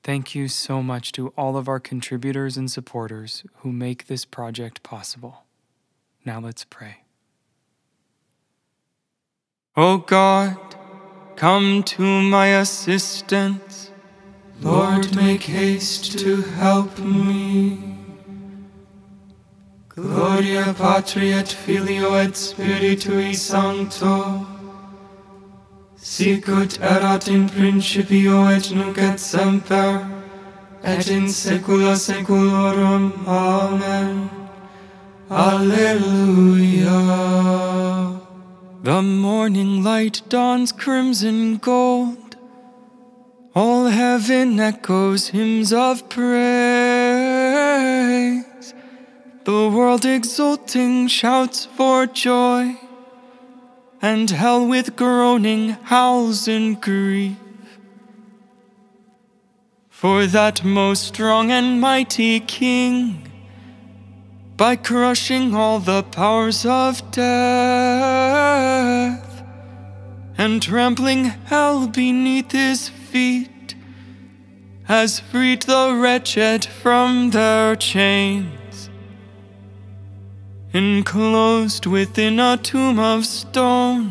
Thank you so much to all of our contributors and supporters who make this project possible. Now let's pray. O God, come to my assistance. Lord, make haste to help me. Gloria Patri et Filio et Spiritui Sancto, sicut erat in principio et nunc et semper, et in saecula saeculorum. Amen. Alleluia. The morning light dawns crimson gold. All heaven echoes hymns of praise. The world exulting shouts for joy, and hell with groaning howls in grief. For that most strong and mighty King, by crushing all the powers of death, and trampling hell beneath his feet, has freed the wretched from their chains. Enclosed within a tomb of stone,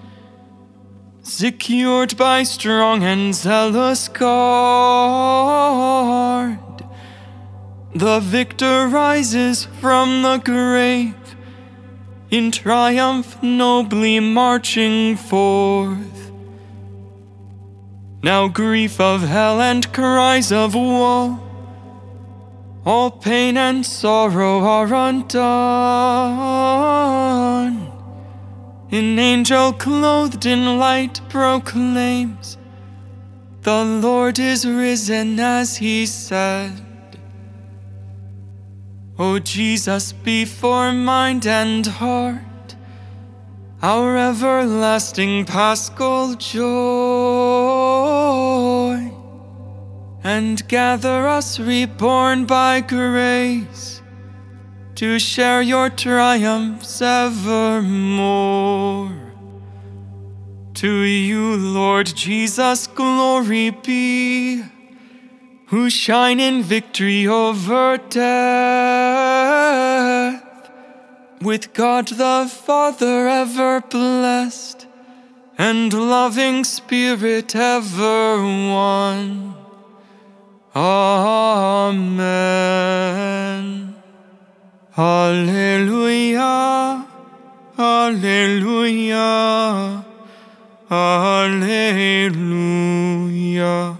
secured by strong and zealous guard, the victor rises from the grave, in triumph nobly marching forth. Now grief of hell and cries of woe, all pain and sorrow are undone. An angel clothed in light proclaims, the Lord is risen as he said. O Jesus, before mind and heart, our everlasting paschal joy, and gather us reborn by grace to share your triumphs evermore. To you, Lord Jesus, glory be, who shine in victory over death, with God the Father ever blessed, and loving Spirit ever one. Amen. Alleluia, alleluia, alleluia.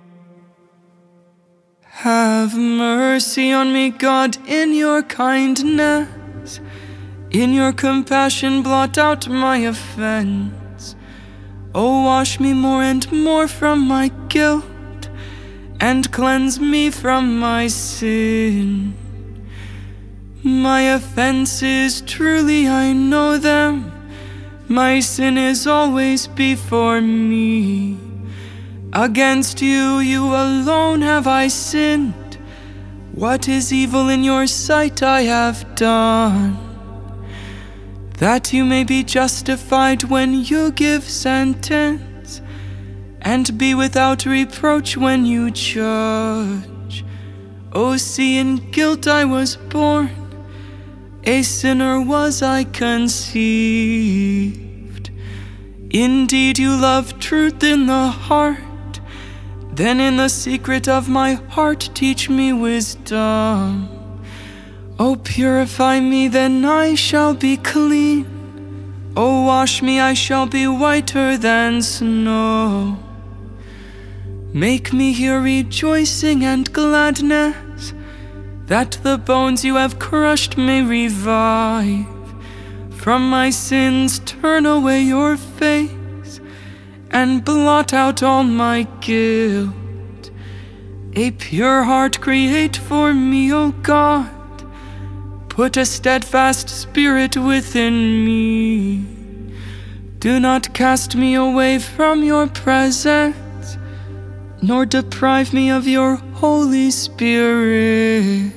Have mercy on me, God, in your kindness. In your compassion blot out my offense. Oh, wash me more and more from my guilt, and cleanse me from my sin. My offenses, truly I know them. My sin is always before me. Against you, you alone have I sinned. What is evil in your sight I have done, that you may be justified when you give sentence, and be without reproach when you judge. O see, in guilt I was born, a sinner was I conceived. Indeed, you love truth in the heart. Then in the secret of my heart teach me wisdom. O purify me, then I shall be clean. O wash me, I shall be whiter than snow. Make me hear rejoicing and gladness, that the bones you have crushed may revive. From my sins turn away your face, and blot out all my guilt. A pure heart create for me, O God. Put a steadfast spirit within me. Do not cast me away from your presence, nor deprive me of your Holy Spirit.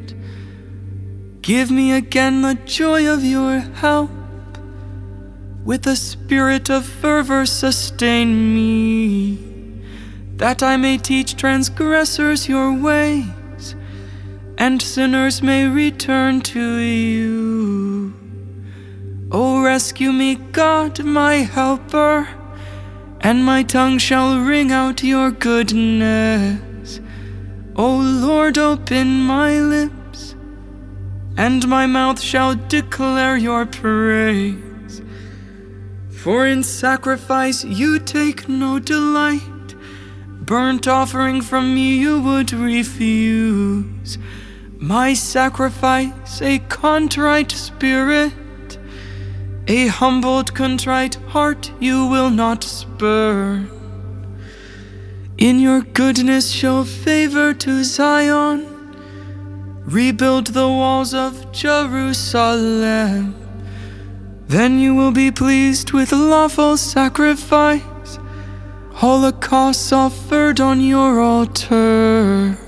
Give me again the joy of your help. With a spirit of fervor sustain me. that I may teach transgressors your ways, and sinners may return to you. O rescue me, God, my helper, and my tongue shall ring out your goodness. O Lord, open my lips, and my mouth shall declare your praise. For in sacrifice you take no delight, burnt offering from me you would refuse. My sacrifice, a contrite spirit, a humbled, contrite heart you will not spurn. In your goodness show favor to Zion, rebuild the walls of Jerusalem. Then you will be pleased with lawful sacrifice, holocausts offered on your altar.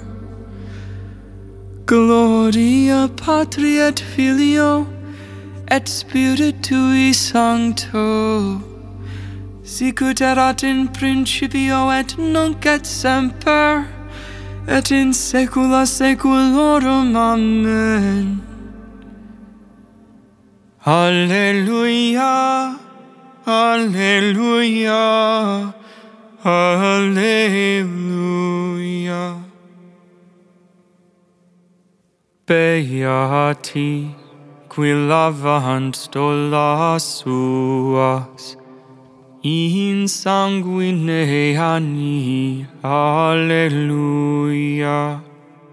Gloria Patri et Filio et Spiritui Sancto, sicut erat in principio et nunc et semper, et in saecula saeculorum. Amen. Alleluia, alleluia, alleluia. Beati qui lavant stolas suas in sanguine anni. Alleluia.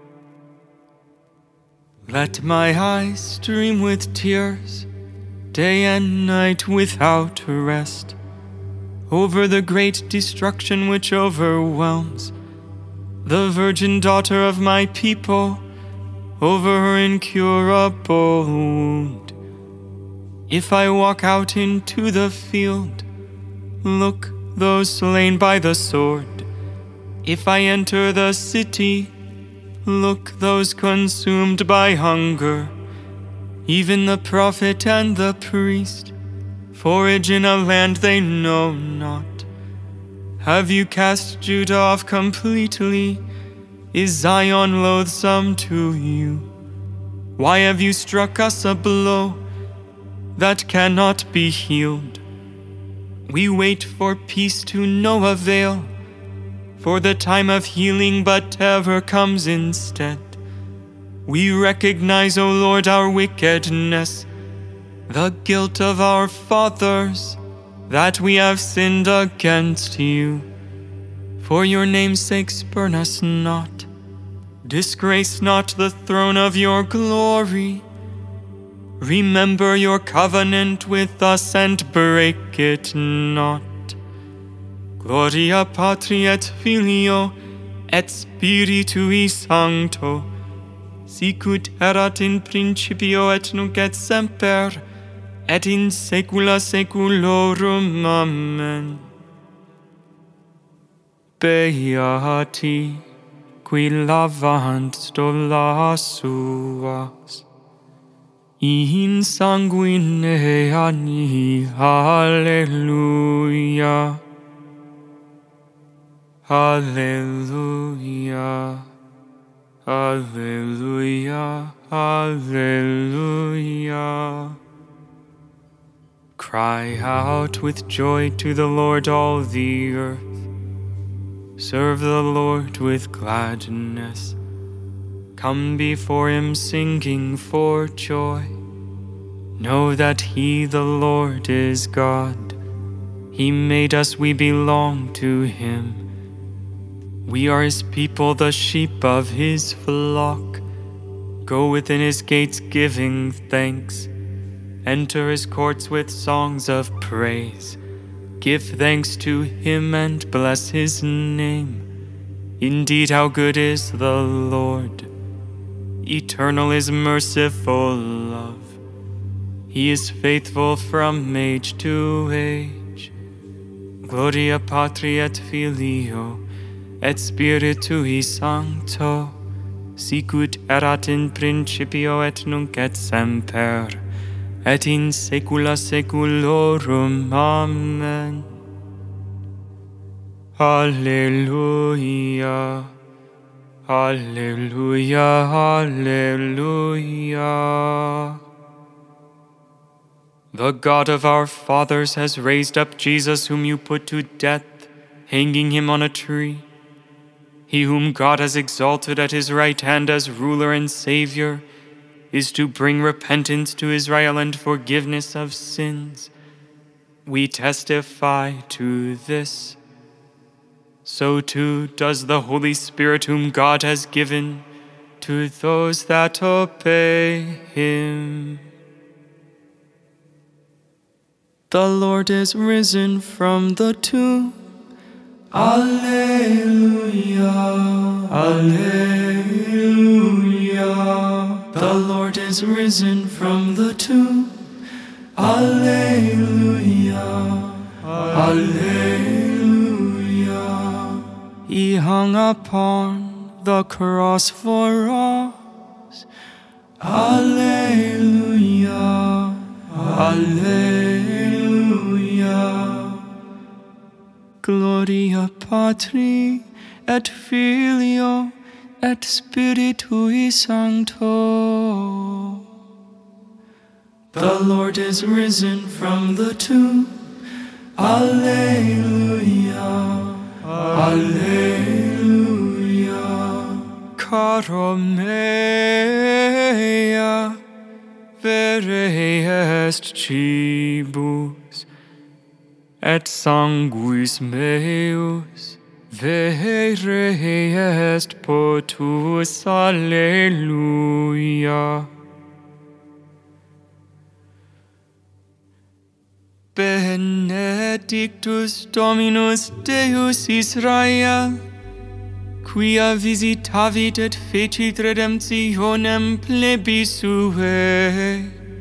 Let my eyes stream with tears, day and night without rest, over the great destruction which overwhelms the virgin daughter of my people, over her incurable wound. If I walk out into the field, look, those slain by the sword. If I enter the city, look, those consumed by hunger. Even the prophet and the priest forage in a land they know not. Have you cast Judah off completely? Is Zion loathsome to you? Why have you struck us a blow that cannot be healed? We wait for peace to no avail, for the time of healing but ever comes instead. We recognize, O Lord, our wickedness, the guilt of our fathers, that we have sinned against you. For your name's sake spurn us not. Disgrace not the throne of your glory. Remember your covenant with us and break it not. Gloria Patri et Filio et Spiritui Sancto, sicut erat in principio et nunc et semper, et in saecula saeculorum. Amen. Beati qui lavant stolas suas in sanguine anni. Alleluia. Alleluia. Alleluia. Alleluia. Cry out with joy to the Lord, all the earth. Serve the Lord with gladness. Come before him singing for joy. Know that he, the Lord, is God. He made us, we belong to him. We are his people, the sheep of his flock. Go within his gates giving thanks. Enter his courts with songs of praise. Give thanks to him and bless his name. Indeed, how good is the Lord. Eternal is merciful love. He is faithful from age to age. Gloria Patri et Filio et Spiritui Sancto, sicut erat in principio et nunc et semper, et in saecula saeculorum. Amen. Alleluia. Alleluia. Alleluia. The God of our fathers has raised up Jesus, whom you put to death, hanging him on a tree. He whom God has exalted at his right hand as ruler and Savior is to bring repentance to Israel and forgiveness of sins. We testify to this. So too does the Holy Spirit, whom God has given to those that obey him. The Lord is risen from the tomb. Alleluia, Alleluia. The Lord is risen from the tomb. Alleluia, Alleluia. He hung upon the cross for us. Alleluia, Alleluia. Gloria Patri et Filio et Spiritui Sancto. The Lord is risen from the tomb. Alleluia, Alleluia. Caro mea, vere est cibus, et sanguis meus, vere est potus. Alleluia. Benedictus Dominus Deus Israel, quia visitavit et fecit redemptionem plebis suae,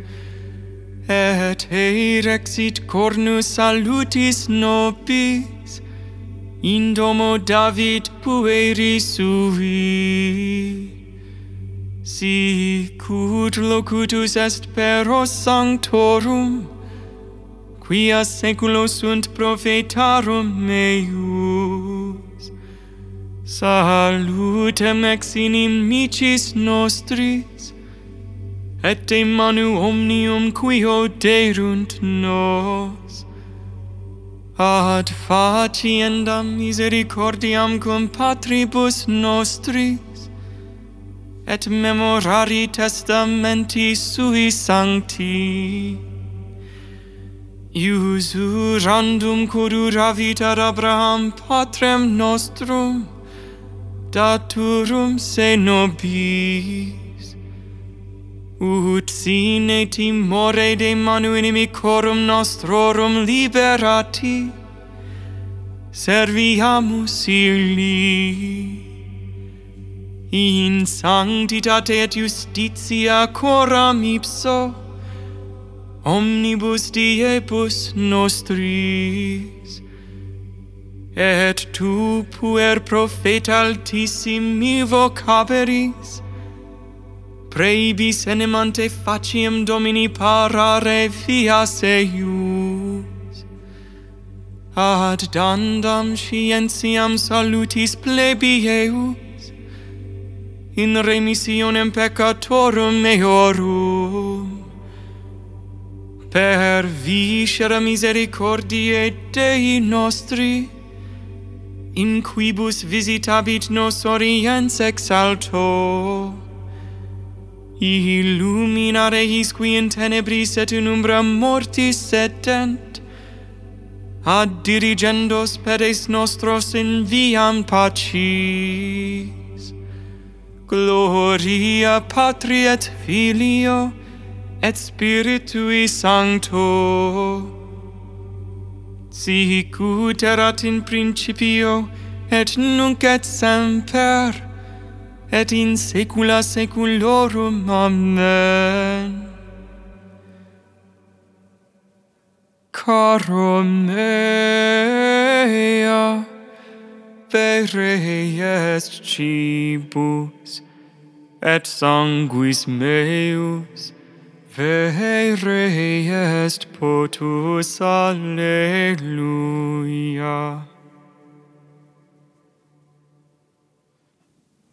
et erexit cornus salutis nobis in domo David pueri sui. Sicut locutus est per os sanctorum, quia saeculo sunt prophetarum meus. Salutem ex inimicis nostris, et de manu omnium qui oderunt nos. Ad faciendam misericordiam cum patribus nostris, et memorari testamenti sui sancti. Usurandum curaravit ad Abraham patrem nostrum, daturum se nobis, ut sine timore de manu inimicorum nostrorum liberati, serviamus illi. In sanctitate et justitia coram ipso, omnibus diebus nostris, et tu puer propheta altissimi vocaberis, praebis enemante faciem Domini parare vias eius, ad dandam scientiam salutis plebieus, in remissionem peccatorum meorum, per viscera misericordiae Dei nostri, in quibus visitabit nos oriens ex alto, illuminare his qui in tenebris et in umbra mortis sedent, ad dirigendos pedes nostros in viam pacis. Gloria Patri et Filio et Spiritui Sancto, sicut erat in principio, et nunc et semper, et in saecula saeculorum. Amen. Caro mea, vere est cibus, et sanguis meus, vere est potus. Alleluia.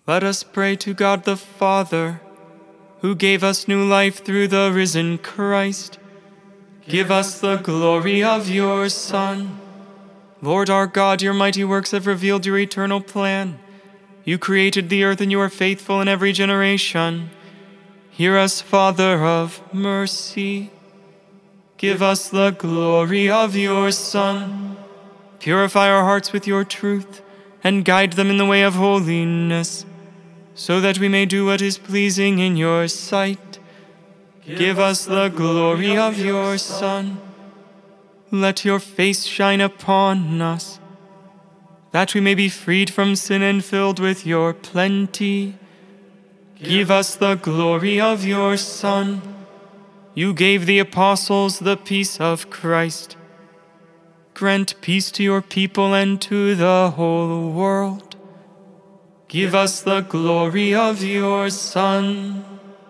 Let us pray to God the Father, who gave us new life through the risen Christ. Give us the glory of your Son. Lord our God, your mighty works have revealed your eternal plan. You created the earth and you are faithful in every generation. Hear us, Father of mercy. Give us the glory of your Son. Purify our hearts with your truth and guide them in the way of holiness, so that we may do what is pleasing in your sight. Give us the glory of your Son. Let your face shine upon us, that we may be freed from sin and filled with your plenty. Give us the glory of your Son. You gave the apostles the peace of Christ. Grant peace to your people and to the whole world. Give us the glory of your Son.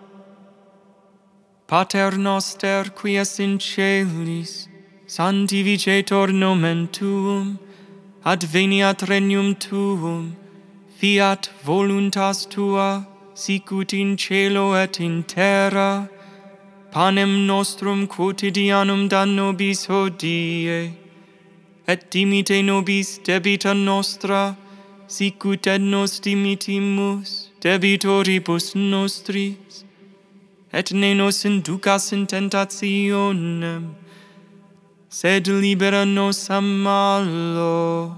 Pater noster, qui es in celis, sanctificetur nomen tuum, adveniat regnum tuum, fiat voluntas tua, sicut in cielo et in terra. Panem nostrum quotidianum da nobis hodie, et dimite nobis debita nostra, sicut et nos dimitimus debitoribus nostris, et ne nos inducas in tentationem, sed libera nos a malo.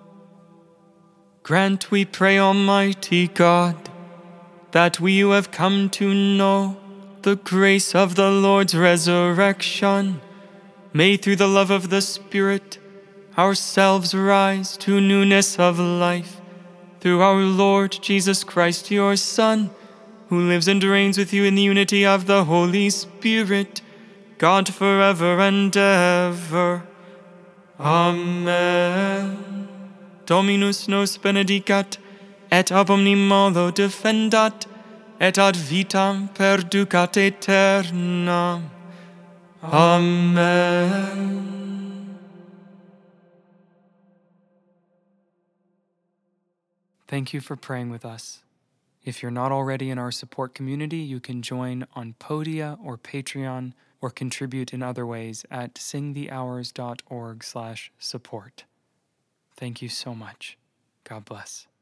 Grant, we pray, Almighty God, that we who have come to know the grace of the Lord's resurrection may, through the love of the Spirit, ourselves rise to newness of life, through our Lord Jesus Christ, your Son, who lives and reigns with you in the unity of the Holy Spirit, God forever and ever. Amen. Dominus nos benedicat, et ab omni malo defendat, et ad vitam perducat aeternam. Amen. Thank you for praying with us. If you're not already in our support community, you can join on Podia or Patreon or contribute in other ways at singthehours.org/support. Thank you so much. God bless.